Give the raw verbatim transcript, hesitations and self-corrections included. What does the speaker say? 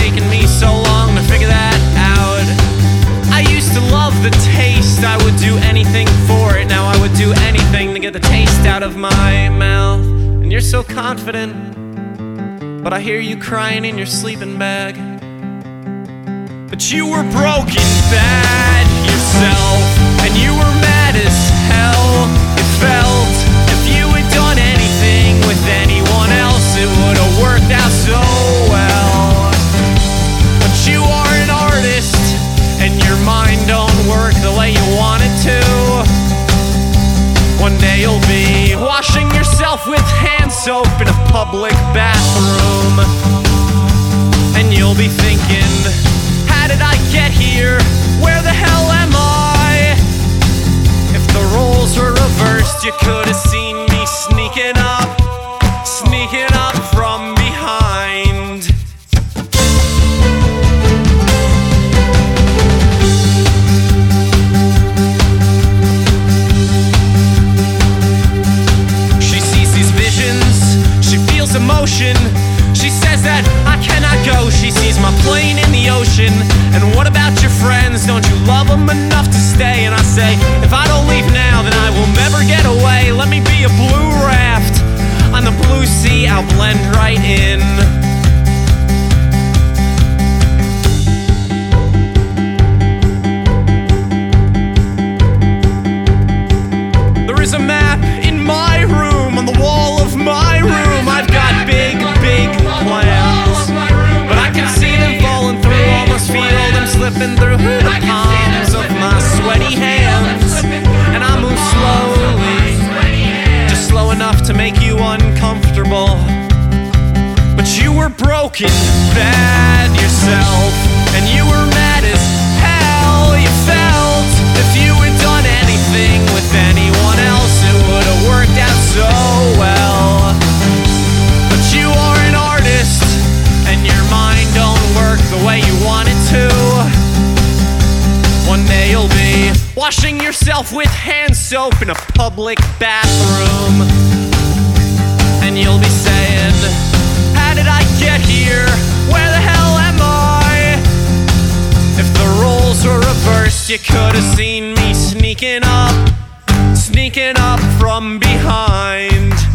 taken me so long to figure that out. I used to love the taste, I would do anything for it. Now I would do anything to get the taste out of my mouth. And you're so confident, but I hear you crying in your sleeping bag. But you were broken bad yourself, and you were mad as hell. It felt if you had done anything with anyone else, it would have worked out so well. But you are an artist, and your mind don't work the way you want it to. One day you'll be washing yourself with hand soap in a public bathroom, and you'll be thinking, how did I get here? Where the hell am I? If the roles were reversed, you could have seen me sneaking up, sneaking up from behind. She sees these visions, she feels emotion. She says that I cannot go. She sees my plane in the ocean. And what about your friends? Don't you love them enough to stay? And I say, if I don't leave now, then I will never get away. Let me be a blue raft on the blue sea. I'll blend right in. There is a map in my room, on the wall of my room. I've got big, big plans, but I can see them falling through, almost feel them slipping through the palms of my sweaty hands. And I move slowly, just slow enough to make you uncomfortable. But you were broken bad yourself, and you were mad as hell. You felt if you had done anything with anyone else, it would have worked out so well. But you are an artist, and your mind don't work the way you want it to. One day you'll be washing yourself with hand soap in a public bathroom, and you'll be saying, how did I get here? Where the hell am I? If the roles were reversed, you could have seen me sneaking up, sneaking up from behind.